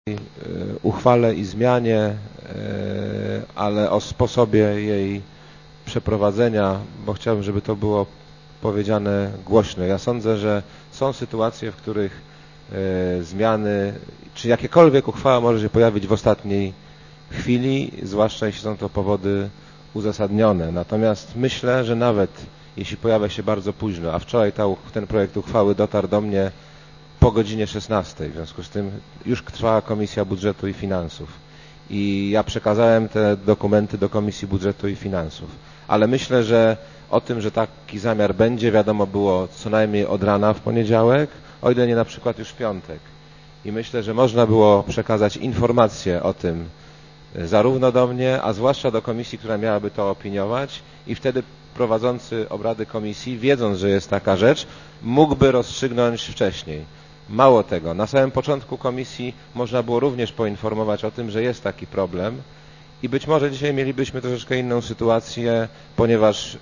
uchwale i zmianie, ale o sposobie jej przeprowadzenia, bo chciałbym, żeby to było powiedziane głośno. Ja sądzę, że są sytuacje, w których zmiany, czy jakiekolwiek uchwała może się pojawić w ostatniej chwili, zwłaszcza jeśli są to powody uzasadnione. Natomiast myślę, że nawet jeśli pojawia się bardzo późno, a wczoraj ten projekt uchwały dotarł do mnie po godzinie 16, w związku z tym już trwała Komisja Budżetu i Finansów i ja przekazałem te dokumenty do Komisji Budżetu i Finansów, ale myślę, że o tym, że taki zamiar będzie, wiadomo było co najmniej od rana w poniedziałek, o ile nie na przykład już w piątek. I myślę, że można było przekazać informacje o tym zarówno do mnie, a zwłaszcza do komisji, która miałaby to opiniować, i wtedy prowadzący obrady komisji, wiedząc, że jest taka rzecz, mógłby rozstrzygnąć wcześniej. Mało tego, na samym początku komisji można było również poinformować o tym, że jest taki problem i być może dzisiaj mielibyśmy troszeczkę inną sytuację, ponieważ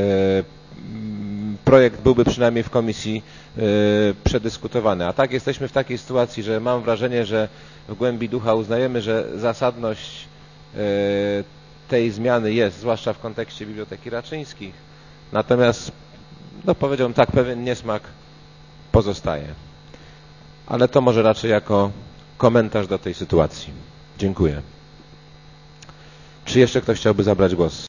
projekt byłby przynajmniej w komisji przedyskutowany. A tak jesteśmy w takiej sytuacji, że mam wrażenie, że w głębi ducha uznajemy, że zasadność tej zmiany jest, zwłaszcza w kontekście Biblioteki Raczyńskich. Natomiast, no powiedziałbym tak, pewien niesmak pozostaje. Ale to może raczej jako komentarz do tej sytuacji. Dziękuję. Czy jeszcze ktoś chciałby zabrać głos?